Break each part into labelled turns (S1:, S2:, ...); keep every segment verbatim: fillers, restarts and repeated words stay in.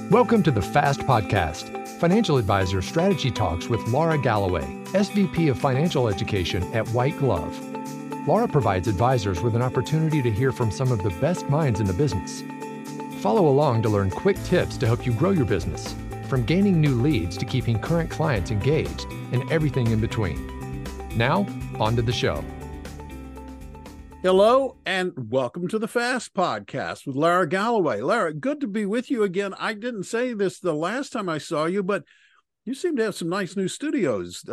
S1: Welcome to the FAST Podcast, Financial Advisor Strategy Talks with Laura Galloway, S V P of Financial Education at White Glove. Laura provides advisors with an opportunity to hear from some of the best minds in the business. Follow along to learn quick tips to help you grow your business, from gaining new leads to keeping current clients engaged, and everything in between. Now, on to the show.
S2: Hello, and welcome to the FAST Podcast with Laura Galloway. Laura, good to be with you again. I didn't say this the last time I saw you, but you seem to have some nice new studios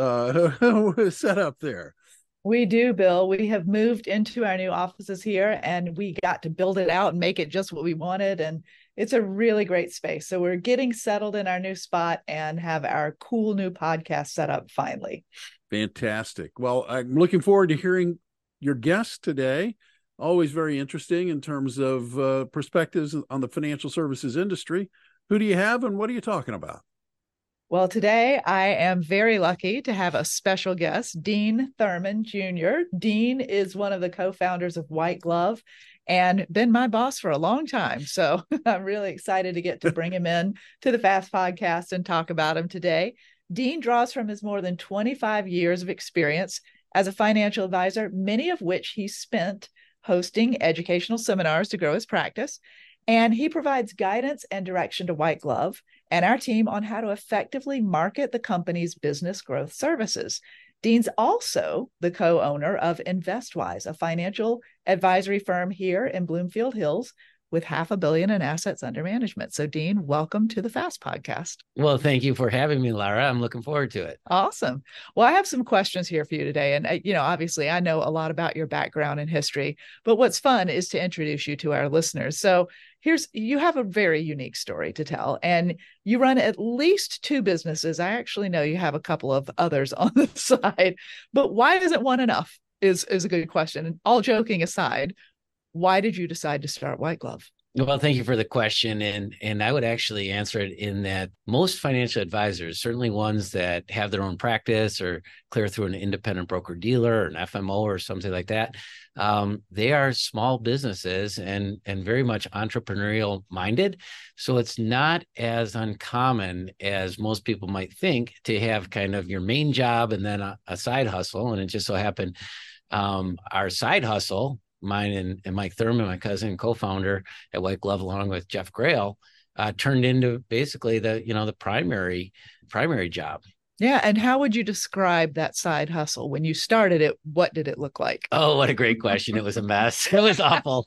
S2: uh, set up there.
S3: We do, Bill. We have moved into our new offices here, and we got to build it out and make it just what we wanted. And it's a really great space. So we're getting settled in our new spot and have our cool new podcast set up finally.
S2: Fantastic. Well, I'm looking forward to hearing your guest today. Always very interesting in terms of uh, perspectives on the financial services industry. Who do you have and what are you talking about?
S3: Well, today I am very lucky to have a special guest, Dean Thurman Junior Dean is one of the co-founders of White Glove and been my boss for a long time. So I'm really excited to get to bring him in to the FAST Podcast and talk about him today. Dean draws from his more than twenty-five years of experience as a financial advisor, many of which he spent hosting educational seminars to grow his practice. And he provides guidance and direction to White Glove and our team on how to effectively market the company's business growth services. Dean's also the co-owner of InvestWise, a financial advisory firm here in Bloomfield Hills with half a billion in assets under management. So Dean, welcome to the FAST Podcast.
S4: Well, thank you for having me, Laura. I'm looking forward to it.
S3: Awesome. Well, I have some questions here for you today. And, you know, obviously I know a lot about your background and history, but what's fun is to introduce you to our listeners. So here's, you have a very unique story to tell, and you run at least two businesses. I actually know you have a couple of others on the side, but why isn't one enough is, is a good question. And all joking aside, why did you decide to start White Glove?
S4: Well, thank you for the question. And, and I would actually answer it in that most financial advisors, certainly ones that have their own practice or clear through an independent broker dealer or an F M O or something like that, um, they are small businesses and, and very much entrepreneurial minded. So it's not as uncommon as most people might think to have kind of your main job and then a, a side hustle. And it just so happened um, our side hustle, mine and, and Mike Thurman, my cousin and co-founder at White Glove, along with Jeff Grail, uh, turned into basically the, you know, the primary, primary job.
S3: Yeah. And how would you describe that side hustle? When you started it, what did it look like?
S4: Oh, what a great question. It was a mess. It was awful.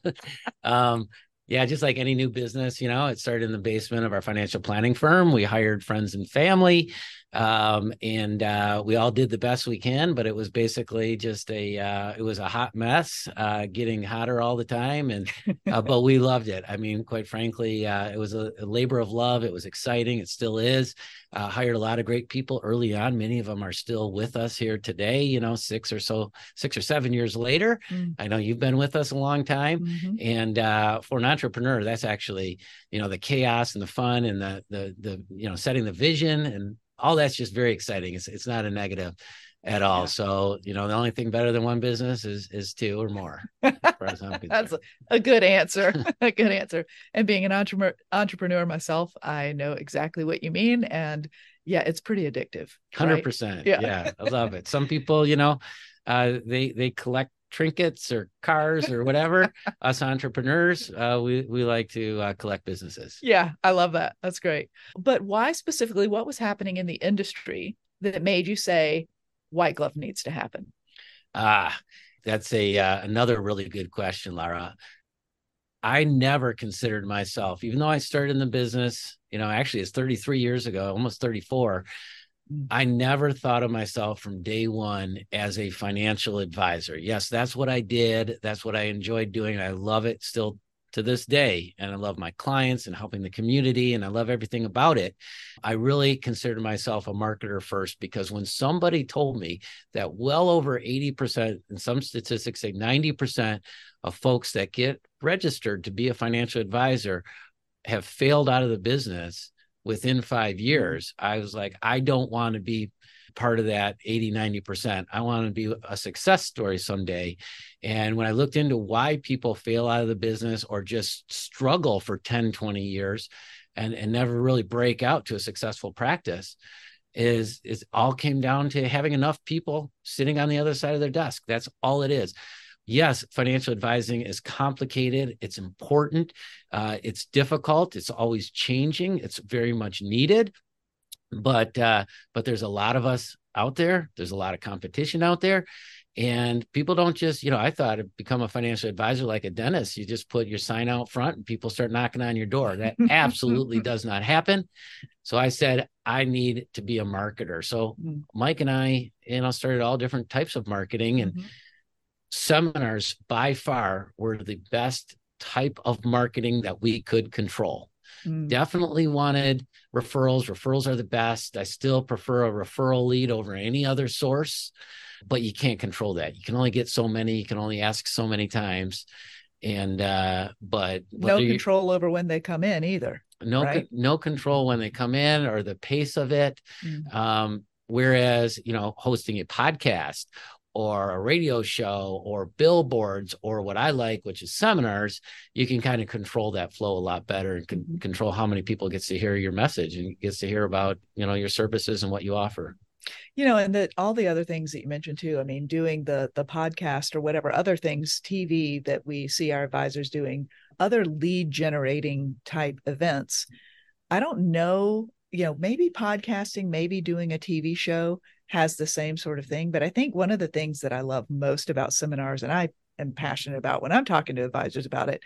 S4: um, yeah, just like any new business, you know, it started in the basement of our financial planning firm. We hired friends and family. Um, and, uh, we all did the best we can, but it was basically just a, uh, it was a hot mess, uh, getting hotter all the time. And, uh, but we loved it. I mean, quite frankly, uh, it was a, a labor of love. It was exciting. It still is. Uh, hired a lot of great people early on. Many of them are still with us here today, you know, six or so, six or seven years later. Mm. I know you've been with us a long time. Mm-hmm. And, uh, for an entrepreneur, that's actually, you know, the chaos and the fun and the, the, the, you know, setting the vision and all that's just very exciting. It's it's not a negative at all. Yeah. So, you know, the only thing better than one business is is two or more.
S3: That's a, a good answer. A good answer. And being an entrepreneur entrepreneur myself, I know exactly what you mean. And yeah, it's pretty addictive.
S4: one hundred percent. Right? Yeah. yeah, I love it. Some people, you know, uh, they they collect trinkets or cars or whatever. Us entrepreneurs, uh, we, we like to uh, collect businesses.
S3: Yeah, I love that. That's great. But why specifically, what was happening in the industry that made you say White Glove needs to happen?
S4: Ah, that's a uh, another really good question, Laura. I never considered myself, even though I started in the business, you know, actually it's thirty-three years ago, almost thirty-four. I never thought of myself from day one as a financial advisor. Yes, that's what I did. That's what I enjoyed doing. I love it still to this day. And I love my clients and helping the community. And I love everything about it. I really considered myself a marketer first, because when somebody told me that well over eighty percent, and some statistics say ninety percent of folks that get registered to be a financial advisor have failed out of the business within five years, I was like, I don't want to be part of that eighty, ninety percent. I want to be a success story someday. And when I looked into why people fail out of the business or just struggle for ten, twenty years, and, and never really break out to a successful practice is, is all came down to having enough people sitting on the other side of their desk. That's all it is. Yes, financial advising is complicated. It's important. Uh, it's difficult. It's always changing. It's very much needed. But uh, but there's a lot of us out there. There's a lot of competition out there. And people don't just, you know, I thought to become a financial advisor like a dentist, you just put your sign out front and people start knocking on your door. That absolutely does not happen. So I said, I need to be a marketer. So Mike and I, you know, started all different types of marketing, and mm-hmm. seminars by far were the best type of marketing that we could control. Mm. Definitely wanted referrals. Referrals are the best. I still prefer a referral lead over any other source, but you can't control that. You can only get so many. You can only ask so many times. And, uh, but
S3: no control over when they come in either.
S4: No,
S3: right?
S4: no control when they come in or the pace of it. Mm. Um, whereas, you know, hosting a podcast or a radio show or billboards or what I like, which is seminars, you can kind of control that flow a lot better and can control how many people gets to hear your message and gets to hear about, you know, your services and what you offer.
S3: You know, and that all the other things that you mentioned too, I mean, doing the the podcast or whatever other things, T V that we see our advisors doing, other lead generating type events. I don't know, you know, maybe podcasting, maybe doing a T V show has the same sort of thing. But I think one of the things that I love most about seminars, and I am passionate about when I'm talking to advisors about it,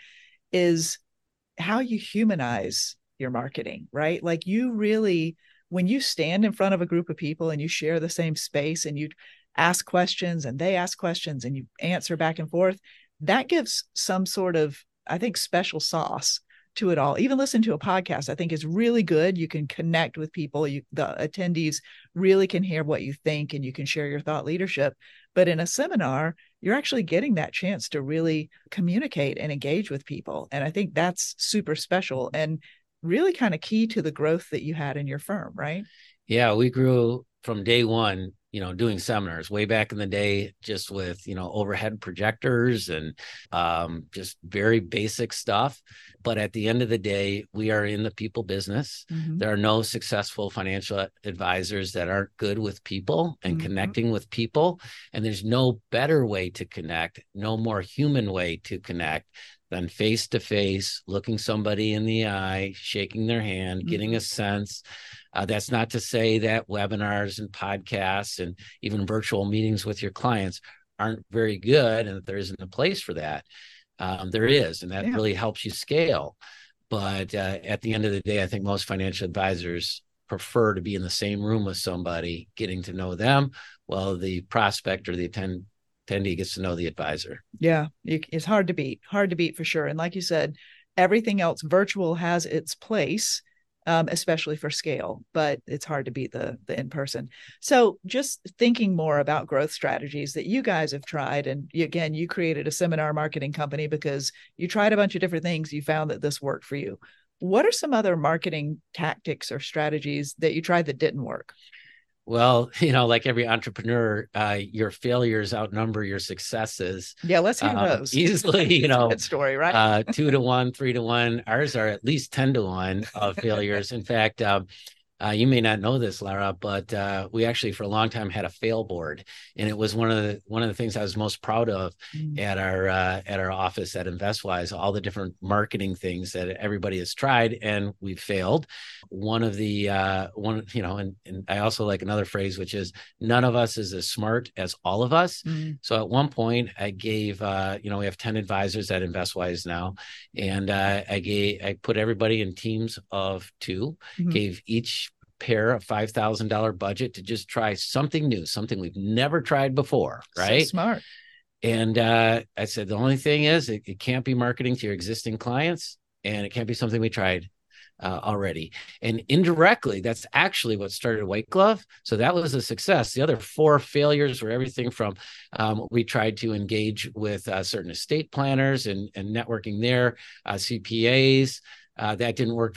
S3: is how you humanize your marketing, right? Like you really, when you stand in front of a group of people and you share the same space and you ask questions and they ask questions and you answer back and forth, that gives some sort of, I think, special sauce to it all. Even listen to a podcast, I think, is really good. You can connect with people. You, the attendees really can hear what you think and you can share your thought leadership. But in a seminar, you're actually getting that chance to really communicate and engage with people. And I think that's super special and really kind of key to the growth that you had in your firm, right?
S4: Yeah, we grew from day one, you know, doing seminars way back in the day, just with, you know, overhead projectors and um, just very basic stuff. But at the end of the day, we are in the people business. Mm-hmm. There are no successful financial advisors that aren't good with people and mm-hmm. connecting with people. And there's no better way to connect, no more human way to connect than face-to-face, looking somebody in the eye, shaking their hand, mm-hmm. getting a sense. Uh, that's not to say that webinars and podcasts and even virtual meetings with your clients aren't very good and that there isn't a place for that. Um, there is, and that yeah. really helps you scale. But uh, at the end of the day, I think most financial advisors prefer to be in the same room with somebody, getting to know them, while the prospect or the attend attendee gets to know the advisor.
S3: Yeah, it's hard to beat, hard to beat for sure. And like you said, everything else virtual has its place, um, especially for scale, but it's hard to beat the, the in-person. So just thinking more about growth strategies that you guys have tried. And you, again, you created a seminar marketing company because you tried a bunch of different things. You found that this worked for you. What are some other marketing tactics or strategies that you tried that didn't work?
S4: Well, you know, like every entrepreneur, uh, your failures outnumber your successes.
S3: Yeah, let's hear
S4: uh,
S3: those.
S4: Easily, you know,
S3: good story, right?
S4: uh, two to one, three to one. Ours are at least ten to one of failures. In fact, um, uh, you may not know this, Lara, but uh, we actually for a long time had a fail board, and it was one of the one of the things I was most proud of mm. at our uh, at our office at InvestWise. All the different marketing things that everybody has tried, and we've failed. One of the uh, one, you know, and, and I also like another phrase, which is none of us is as smart as all of us. Mm. So at one point, I gave, uh, you know, we have ten advisors at InvestWise now, and uh, I gave I put everybody in teams of two, mm-hmm. gave each pair a five thousand dollars budget to just try something new, something we've never tried before, right?
S3: So smart.
S4: And uh, I said, the only thing is it, it can't be marketing to your existing clients, and it can't be something we tried uh, already. And indirectly, that's actually what started White Glove. So that was a success. The other four failures were everything from um, we tried to engage with uh, certain estate planners and, and networking there, uh, C P As. Uh, that didn't work very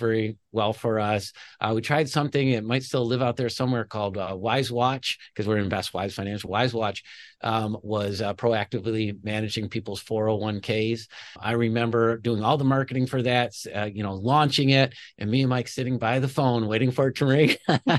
S4: well for us. Uh, we tried something, it might still live out there somewhere, called uh, Wise Watch, because we're in Best Wise Financial. Wise Watch um, was uh, proactively managing people's four oh one k's. I remember doing all the marketing for that, uh, you know, launching it, and me and Mike sitting by the phone waiting for it to ring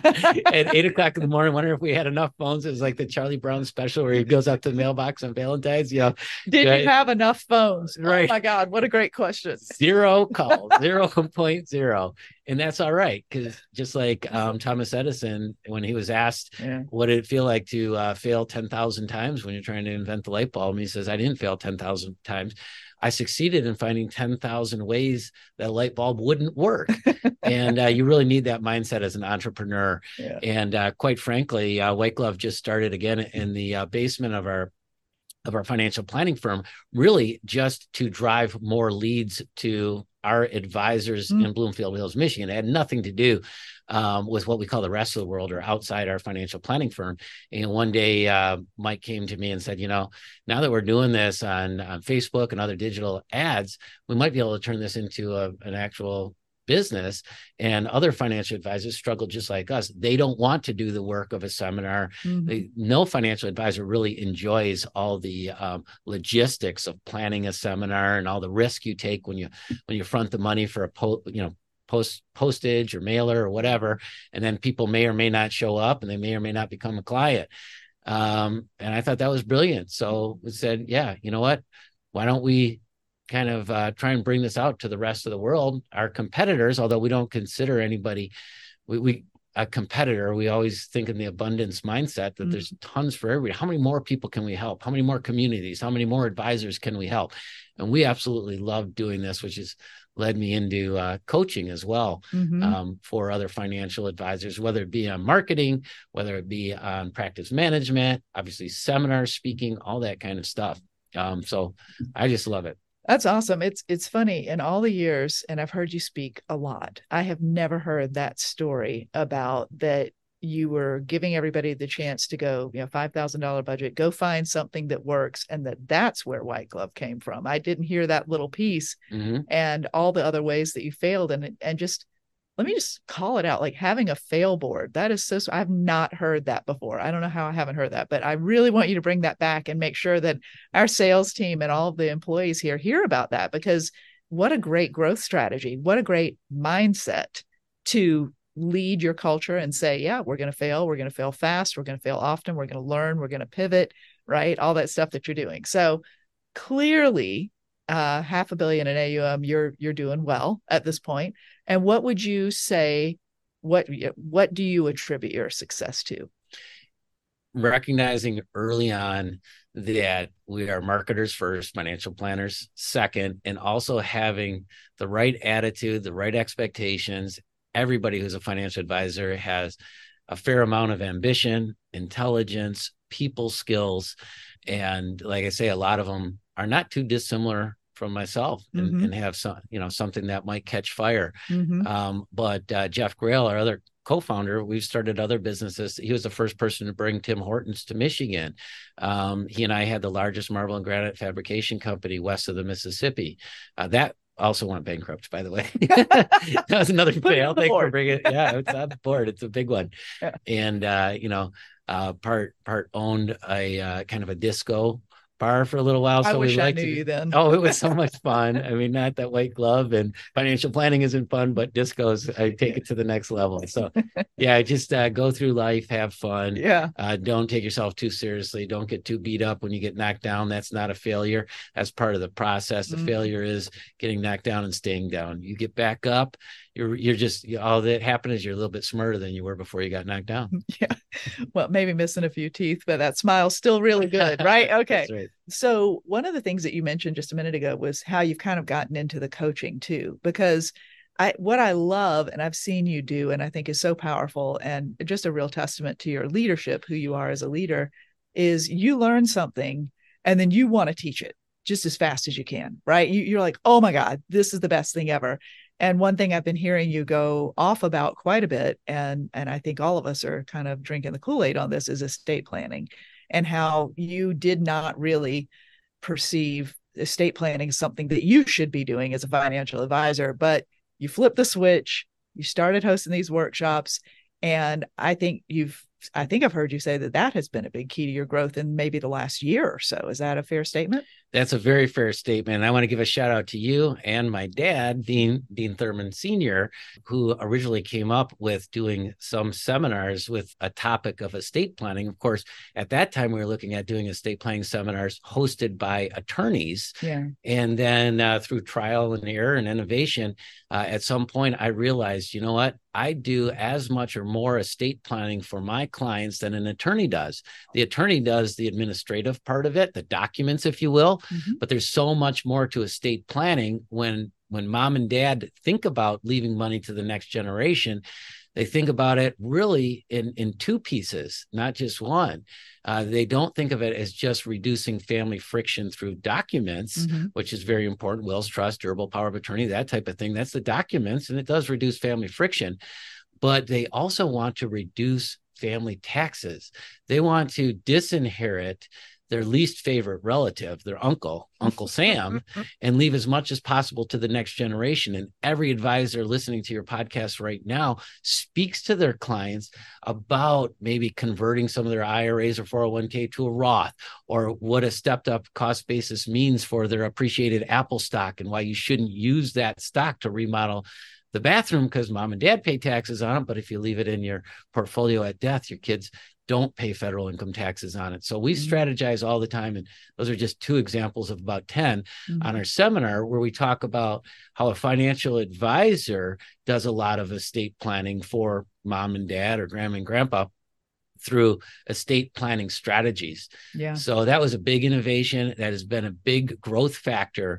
S4: at eight o'clock in the morning, wondering if we had enough phones. It was like the Charlie Brown special where he goes out to the mailbox on Valentine's. You know,
S3: did
S4: right?
S3: you have enough phones?
S4: Right.
S3: Oh my God, what a great question.
S4: Zero calls, zero point zero. And that's all right, because just like um, Thomas Edison, when he was asked, yeah. what did it feel like to uh, fail ten thousand times when you're trying to invent the light bulb? And he says, I didn't fail ten thousand times. I succeeded in finding ten thousand ways that a light bulb wouldn't work. And uh, you really need that mindset as an entrepreneur. Yeah. And uh, quite frankly, uh, White Glove just started again in the uh, basement of our of our financial planning firm, really just to drive more leads to our advisors mm. in Bloomfield Hills, Michigan. It had nothing to do um, with what we call the rest of the world or outside our financial planning firm. And one day, uh, Mike came to me and said, you know, now that we're doing this on, on Facebook and other digital ads, we might be able to turn this into a, an actual business. And other financial advisors struggle just like us. They don't want to do the work of a seminar. Mm-hmm. They, no financial advisor really enjoys all the um, logistics of planning a seminar and all the risk you take when you when you front the money for a po- you know post postage or mailer or whatever, and then people may or may not show up and they may or may not become a client. Um, and I thought that was brilliant. So we said, yeah, you know what? Why don't we kind of uh, try and bring this out to the rest of the world? Our competitors, although we don't consider anybody we, we a competitor, we always think in the abundance mindset that mm-hmm. there's tons for everybody. How many more people can we help? How many more communities? How many more advisors can we help? And we absolutely love doing this, which has led me into uh, coaching as well mm-hmm. um, for other financial advisors, whether it be on marketing, whether it be on practice management, obviously seminars, speaking, all that kind of stuff. Um, so I just love it.
S3: That's awesome. It's it's funny, in all the years, and I've heard you speak a lot, I have never heard that story about that you were giving everybody the chance to go, you know, five thousand dollars budget, go find something that works, and that that's where White Glove came from. I didn't hear that little piece mm-hmm. and all the other ways that you failed. And, and just, let me just call it out, like having a fail board. That is so, I've not heard that before. I don't know how I haven't heard that, but I really want you to bring that back and make sure that our sales team and all of the employees here hear about that, because what a great growth strategy. What a great mindset to lead your culture and say, yeah, we're going to fail. We're going to fail fast. We're going to fail often. We're going to learn. We're going to pivot, right? All that stuff that you're doing. So clearly, uh, half a billion in A U M, you're, you're doing well at this point. And what would you say, what, what do you attribute your success to?
S4: Recognizing early on that we are marketers first, financial planners second, and also having the right attitude, the right expectations. Everybody who's a financial advisor has a fair amount of ambition, intelligence, people skills. And like I say, a lot of them are not too dissimilar from myself and, mm-hmm. and have some, you know, something that might catch fire. Mm-hmm. Um, but uh, Jeff Grail, our other co-founder, we've started other businesses. He was the first person to bring Tim Hortons to Michigan. Um, he and I had the largest marble and granite fabrication company west of the Mississippi. Uh, that also went bankrupt, by the way. That was another fail. Thanks for bringing it. Yeah, it's on the board. It's a big one. Yeah. And, uh, you know, uh, part part owned a uh, kind of a disco bar for a little while. So
S3: I wish
S4: we
S3: I
S4: liked
S3: knew
S4: it.
S3: you then.
S4: Oh, it was so much fun. I mean, not that White Glove and financial planning isn't fun, but discos, I take it to the next level. So yeah, just uh, go through life, have fun.
S3: Yeah.
S4: Uh, don't take yourself too seriously. Don't get too beat up when you get knocked down. That's not a failure. That's part of the process. The mm-hmm. failure is getting knocked down and staying down. You get back up. You're you're just, all that happened is you're a little bit smarter than you were before you got knocked down.
S3: Yeah. Well, maybe missing a few teeth, but that smile's still really good, right? Okay.
S4: That's right.
S3: So one of the things that you mentioned just a minute ago was how you've kind of gotten into the coaching too, because I, what I love and I've seen you do, and I think is so powerful and just a real testament to your leadership, who you are as a leader, is you learn something and then you want to teach it just as fast as you can, right? You, you're like, oh my God, this is the best thing ever. And one thing I've been hearing you go off about quite a bit, and, and I think all of us are kind of drinking the Kool-Aid on this, is estate planning, and how you did not really perceive estate planning as something that you should be doing as a financial advisor, but you flipped the switch, You started hosting these workshops, and I think you've, I think I've heard you say that that has been a big key to your growth in maybe the last year or so. Is that a fair statement?
S4: That's a very fair statement. I want to give a shout out to you and my dad, Dean Dean Thurman Senior, who originally came up with doing some seminars with a topic of estate planning. Of course, at that time, we were looking at doing estate planning seminars hosted by attorneys.
S3: Yeah.
S4: And then uh, through trial and error and innovation, uh, at some point, I realized, you know what? I do as much or more estate planning for my clients than an attorney does. The attorney does the administrative part of it, the documents, if you will. Mm-hmm. But there's so much more to estate planning. When when mom and dad think about leaving money to the next generation, they think about it really in, in two pieces, not just one. Uh, they don't think of it as just reducing family friction through documents, mm-hmm. which is very important. Wills, trust, durable power of attorney, that type of thing. That's the documents, and it does reduce family friction. But they also want to reduce family taxes. They want to disinherit their least favorite relative, their uncle, Uncle Sam, and leave as much as possible to the next generation. And every advisor listening to your podcast right now speaks to their clients about maybe converting some of their I R As or four oh one k to a Roth, or what a stepped up cost basis means for their appreciated Apple stock, and why you shouldn't use that stock to remodel the bathroom because mom and dad pay taxes on it. But if you leave it in your portfolio at death, your kids don't pay federal income taxes on it. So we mm-hmm. strategize all the time. And those are just two examples of about ten mm-hmm. on our seminar, where we talk about how a financial advisor does a lot of estate planning for mom and dad or grandma and grandpa through estate planning strategies.
S3: Yeah.
S4: So that was a big innovation that has been a big growth factor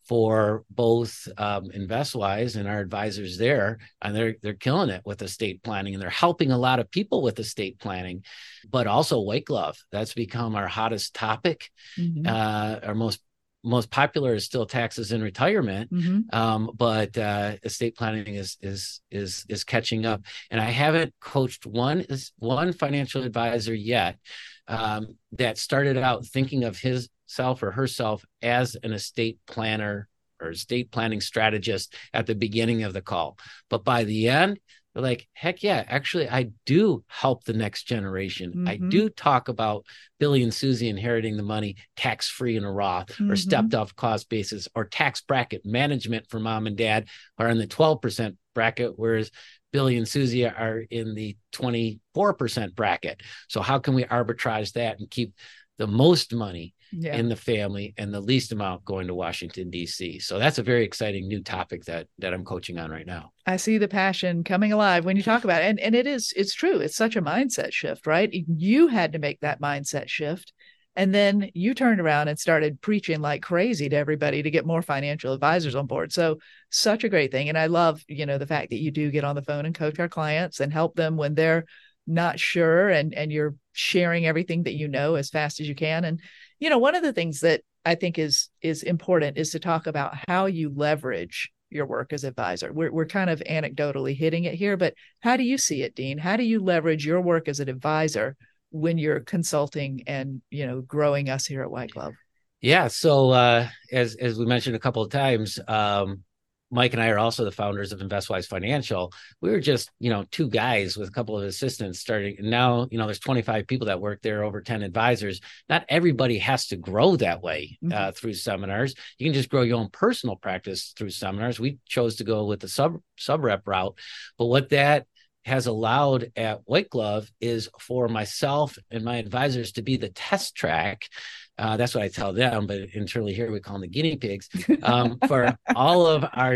S4: for both um, InvestWise and our advisors there, and they're they're killing it with estate planning, and they're helping a lot of people with estate planning, but also White Glove. That's become our hottest topic. Mm-hmm. Uh, our most most popular is still taxes in retirement, mm-hmm. um, but uh, estate planning is is is is catching up. And I haven't coached one one financial advisor yet um, that started out thinking of his self or herself as an estate planner or estate planning strategist at the beginning of the call. But by the end, they're like, heck yeah, actually, I do help the next generation. Mm-hmm. I do talk about Billy and Susie inheriting the money tax-free in a Roth, mm-hmm. or stepped off cost basis, or tax bracket management for mom and dad are in the twelve percent bracket, whereas Billy and Susie are in the twenty-four percent bracket. So how can we arbitrage that and keep the most money yeah. in the family and the least amount going to Washington, D C? So that's a very exciting new topic that that I'm coaching on right now.
S3: I see the passion coming alive when you talk about it. And, and it is, it's true. It's such a mindset shift, right? You had to make that mindset shift. And then you turned around and started preaching like crazy to everybody to get more financial advisors on board. So such a great thing. And I love, you know, the fact that you do get on the phone and coach our clients and help them when they're not sure, and, and you're sharing everything that you know as fast as you can. And, you know, one of the things that I think is, is important is to talk about how you leverage your work as advisor. We're, we're kind of anecdotally hitting it here, but how do you see it, Dean? How do you leverage your work as an advisor when you're consulting and, you know, growing us here at White Glove?
S4: Yeah. So uh, as, as we mentioned a couple of times, um, Mike and I are also the founders of InvestWise Financial. We were just, you know, two guys with a couple of assistants starting. And now, you know, there's twenty-five people that work there, over ten advisors. Not everybody has to grow that way uh, mm-hmm. through seminars. You can just grow your own personal practice through seminars. We chose to go with the sub sub rep route. But what that has allowed at White Glove is for myself and my advisors to be the test track. Uh, that's what I tell them, but internally here we call them the guinea pigs, um, for all of our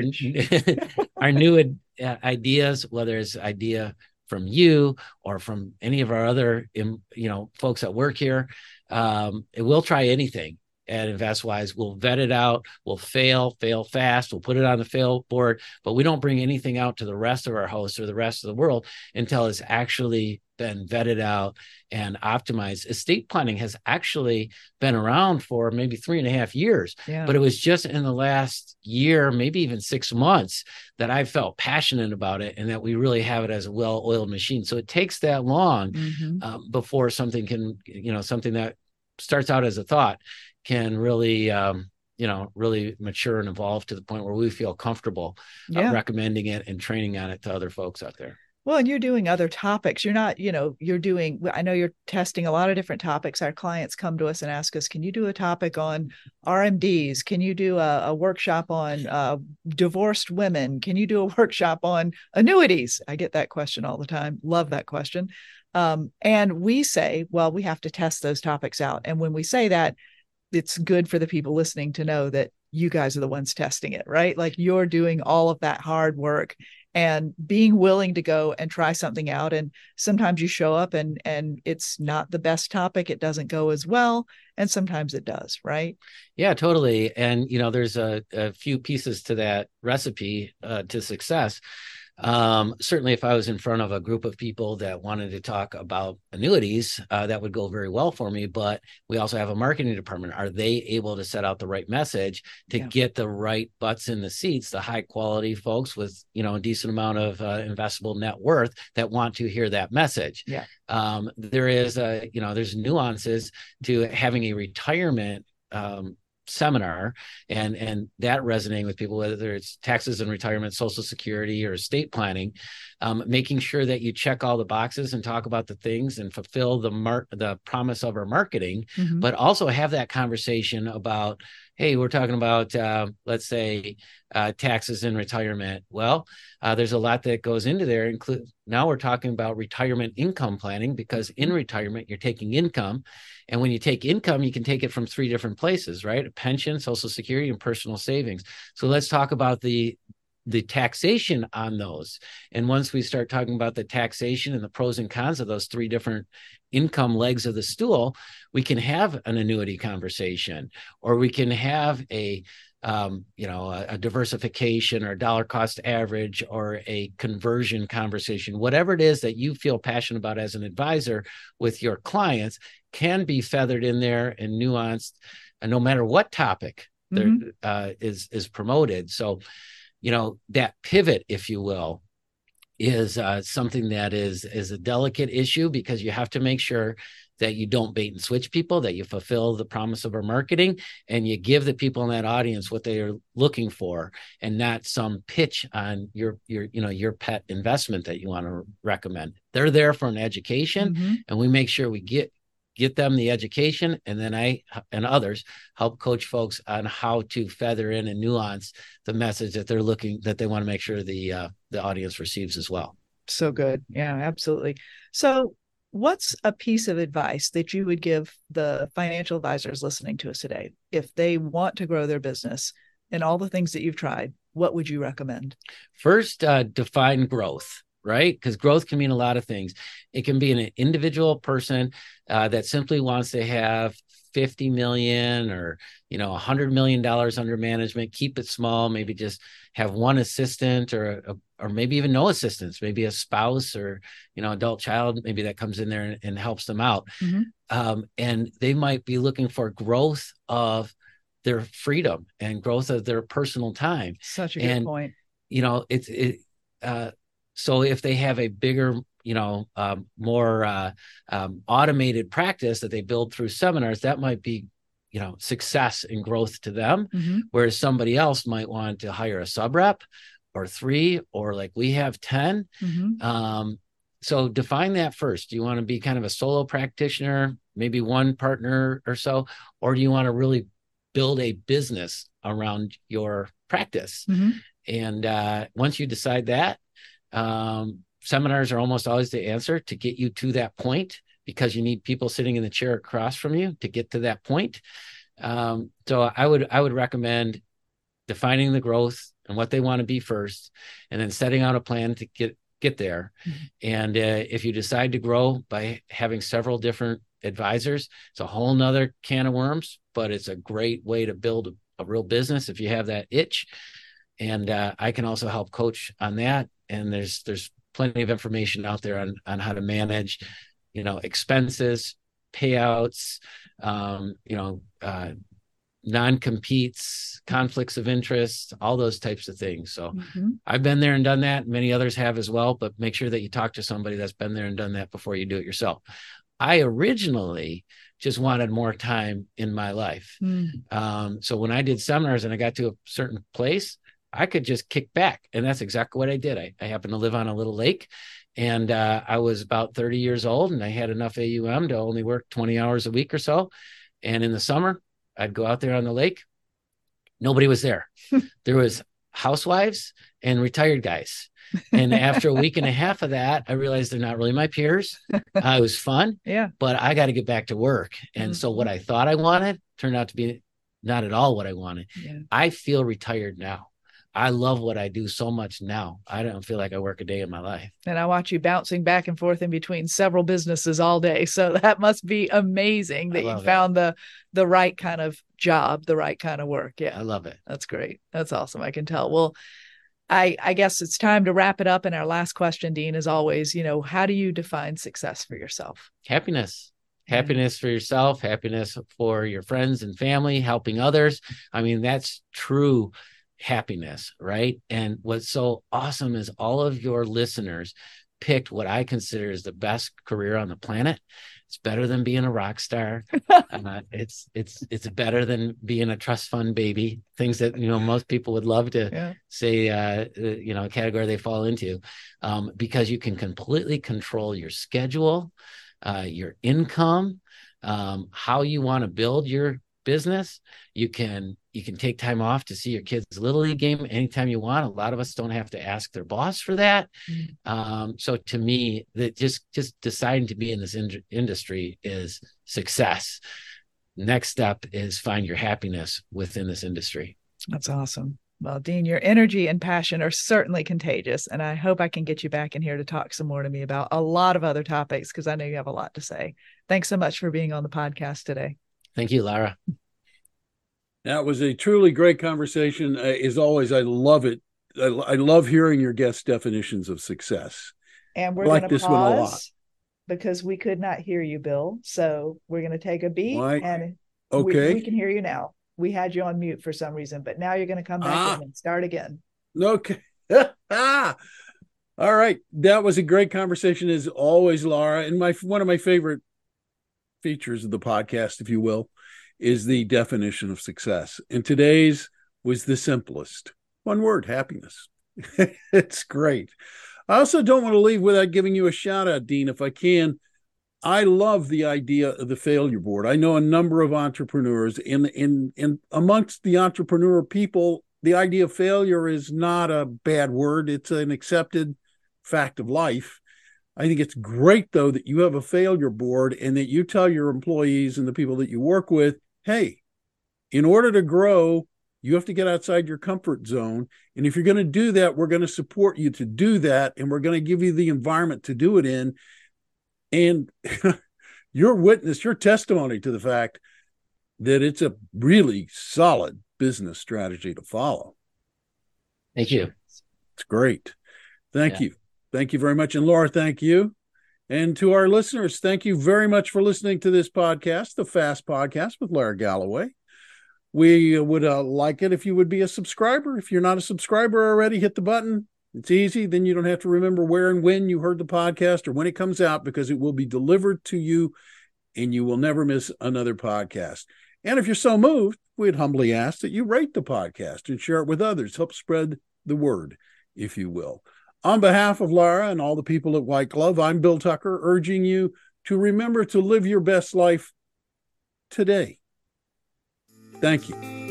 S4: our new uh, ideas, whether it's idea from you or from any of our other, you know, folks that work here. Um, we'll try anything at InvestWise. We'll vet it out. We'll fail, fail fast. We'll put it on the fail board, but we don't bring anything out to the rest of our hosts or the rest of the world until it's actually been vetted out and optimized. Estate planning has actually been around for maybe three and a half years, yeah. but it was just in the last year, maybe even six months that I felt passionate about it, and that we really have it as a well-oiled machine. So it takes that long mm-hmm. um, before something can, you know, something that starts out as a thought can really um, you know, really mature and evolved to the point where we feel comfortable
S3: Yeah.
S4: uh, recommending it and training on it to other folks out there.
S3: Well, and you're doing other topics. You're not, you know, you're doing, I know you're testing a lot of different topics. Our clients come to us and ask us, can you do a topic on R M Ds? Can you do a, a workshop on uh, divorced women? Can you do a workshop on annuities? I get that question all the time. Love that question. Um, and we say, well, we have to test those topics out. And when we say that, it's good for the people listening to know that you guys are the ones testing it, right? Like you're doing all of that hard work and being willing to go and try something out. And sometimes you show up and and it's not the best topic. It doesn't go as well. And sometimes it does, right?
S4: Yeah, totally. And, you know, there's a, a few pieces to that recipe uh, to success. Um, certainly, if I was in front of a group of people that wanted to talk about annuities, uh, that would go very well for me. But we also have a marketing department. Are they able to set out the right message to yeah. get the right butts in the seats, the high quality folks with, you know, a decent amount of uh, investable net worth that want to hear that message?
S3: Yeah.
S4: Um, there is a, you know, there's nuances to having a retirement um, seminar and and that resonating with people, whether it's taxes and retirement, Social Security, or estate planning, um, making sure that you check all the boxes and talk about the things and fulfill the mar- the promise of our marketing, mm-hmm. but also have that conversation about, hey, we're talking about, uh, let's say, uh, taxes and retirement. Well, uh, there's a lot that goes into there. Include now we're talking about retirement income planning, because in retirement, you're taking income. And when you take income, you can take it from three different places, right? A pension, Social Security, and personal savings. So let's talk about the the taxation on those. And once we start talking about the taxation and the pros and cons of those three different income legs of the stool, we can have an annuity conversation, or we can have a Um, you know, a, a diversification or a dollar cost average or a conversion conversation. Whatever it is that you feel passionate about as an advisor with your clients can be feathered in there and nuanced, and no matter what topic mm-hmm. there uh, is is promoted. So, you know, that pivot, if you will, is uh, something that is is a delicate issue, because you have to make sure that you don't bait and switch people, that you fulfill the promise of our marketing, and you give the people in that audience what they are looking for, and not some pitch on your your you know your pet investment that you want to recommend. They're there for an education, mm-hmm. and we make sure we get get them the education, and then I and others help coach folks on how to feather in and nuance the message that they're looking that they want to make sure the uh, the audience receives as well.
S3: So good, yeah, absolutely. So, what's a piece of advice that you would give the financial advisors listening to us today if they want to grow their business and all the things that you've tried? What would you recommend? First,
S4: uh, define growth, right? Because growth can mean a lot of things. It can be an individual person uh, that simply wants to have fifty million or, you know, one hundred million dollars under management, keep it small, maybe just have one assistant or a, or maybe even no assistants, maybe a spouse or, you know, adult child, maybe that comes in there and, and helps them out. Mm-hmm. Um, and they might be looking for growth of their freedom and growth of their personal time.
S3: Such a good
S4: and,
S3: point.
S4: You know, it's, it, uh, so if they have a bigger, you know, um, more uh, um, automated practice that they build through seminars, that might be, you know, success and growth to them. Mm-hmm. Whereas somebody else might want to hire a sub rep or three, or like we have ten. Mm-hmm. Um, so define that first. Do you want to be kind of a solo practitioner, maybe one partner or so, or do you want to really build a business around your practice? Mm-hmm. And uh, once you decide that, um, seminars are almost always the answer to get you to that point, because you need people sitting in the chair across from you to get to that point. Um, so I would I would recommend defining the growth and what they want to be first, and then setting out a plan to get get there. Mm-hmm. And uh, if you decide to grow by having several different advisors, it's a whole nother can of worms, but it's a great way to build a, a real business if you have that itch. And uh, I can also help coach on that. And there's there's plenty of information out there on on how to manage, you know, expenses, payouts, um, you know, uh, non-competes, conflicts of interest, all those types of things. So mm-hmm. I've been there and done that. Many others have as well, but make sure that you talk to somebody that's been there and done that before you do it yourself. I originally just wanted more time in my life.
S3: Mm.
S4: Um, so when I did seminars and I got to a certain place, I could just kick back. And that's exactly what I did. I, I happened to live on a little lake, and uh, I was about thirty years old, and I had enough A U M to only work twenty hours a week or so. And in the summer, I'd go out there on the lake. Nobody was there. There was housewives and retired guys. And after a week and a half of that, I realized they're not really my peers. Uh, it was fun,
S3: Yeah.
S4: but I got to get back to work. And
S3: Mhm.
S4: so what I thought I wanted turned out to be not at all what I wanted.
S3: Yeah.
S4: I feel retired now. I love what I do so much now. I don't feel like I work a day in my life.
S3: And I watch you bouncing back and forth in between several businesses all day. So that must be amazing that
S4: I
S3: you
S4: love it.
S3: found the the right kind of job, the right kind of work. Yeah.
S4: I love it.
S3: That's great. That's awesome. I can tell. Well, I, I guess it's time to wrap it up. And our last question, Dean, is always, you know, how do you define success for yourself?
S4: Happiness.
S3: Yeah.
S4: Happiness for yourself, happiness for your friends and family, helping others. I mean, that's true happiness, right? And what's so awesome is all of your listeners picked what I consider is the best career on the planet. It's better than being a rock star. uh, it's it's it's better than being a trust fund baby. Things that, you know, most people would love to
S3: Yeah.
S4: say, uh, you know, a category they fall into, um, because you can completely control your schedule, uh, your income, um, how you want to build your business. You can you can take time off to see your kids' little league game anytime you want. A lot of us don't have to ask their boss for that.
S3: Mm.
S4: Um, so to me, that just just deciding to be in this in- industry is success. Next step is find your happiness within this industry.
S3: That's awesome. Well, Dean, your energy and passion are certainly contagious. And I hope I can get you back in here to talk some more to me about a lot of other topics, because I know you have a lot to say. Thanks so much for being on the podcast today.
S4: Thank you, Lara.
S2: That was a truly great conversation. Uh, as always, I love it. I, I love hearing your guest definitions of success.
S3: And we're
S2: I like
S3: going to
S2: this one a lot.
S3: pause because we could not hear you, Bill. So we're going to take a beat.
S2: Why?
S3: And
S2: Okay.
S3: we, we can hear you now. We had you on mute for some reason, but now you're going to come back
S2: Ah.
S3: in and start again.
S2: Okay. All right. That was a great conversation as always, Laura. And my one of my favorite features of the podcast, if you will, is the definition of success. And today's was the simplest. One word, happiness. It's great. I also don't want to leave without giving you a shout out, Dean, if I can. I love the idea of the failure board. I know a number of entrepreneurs in, in, in amongst the entrepreneur people, the idea of failure is not a bad word. It's an accepted fact of life. I think it's great, though, that you have a failure board and that you tell your employees and the people that you work with, hey, in order to grow, you have to get outside your comfort zone. And if you're going to do that, we're going to support you to do that. And we're going to give you the environment to do it in. And your witness, your testimony to the fact that it's a really solid business strategy to follow.
S4: Thank you.
S2: It's great. Thank
S4: Yeah.
S2: you. Thank you very much. And Laura, thank you. And to our listeners, thank you very much for listening to this podcast, the Fast Podcast with Lara Galloway. We would uh, like it if you would be a subscriber. If you're not a subscriber already, hit the button. It's easy. Then you don't have to remember where and when you heard the podcast or when it comes out, because it will be delivered to you and you will never miss another podcast. And if you're so moved, we'd humbly ask that you rate the podcast and share it with others. Help spread the word, if you will. On behalf of Lara and all the people at White Glove, I'm Bill Tucker, urging you to remember to live your best life today. Thank you.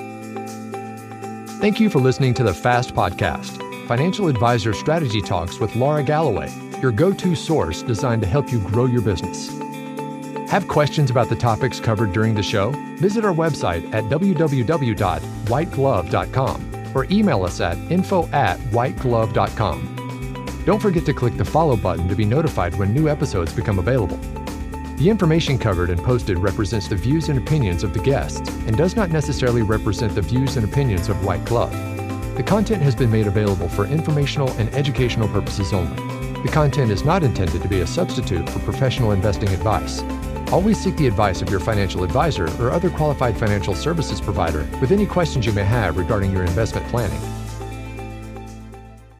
S1: Thank you for listening to the FAST Podcast, Financial Advisor Strategy Talks with Lara Galloway, your go-to source designed to help you grow your business. Have questions about the topics covered during the show? Visit our website at w w w dot white glove dot com or email us at info at white glove dot com. Don't forget to click the follow button to be notified when new episodes become available. The information covered and posted represents the views and opinions of the guests and does not necessarily represent the views and opinions of White Glove. The content has been made available for informational and educational purposes only. The content is not intended to be a substitute for professional investing advice. Always seek the advice of your financial advisor or other qualified financial services provider with any questions you may have regarding your investment planning.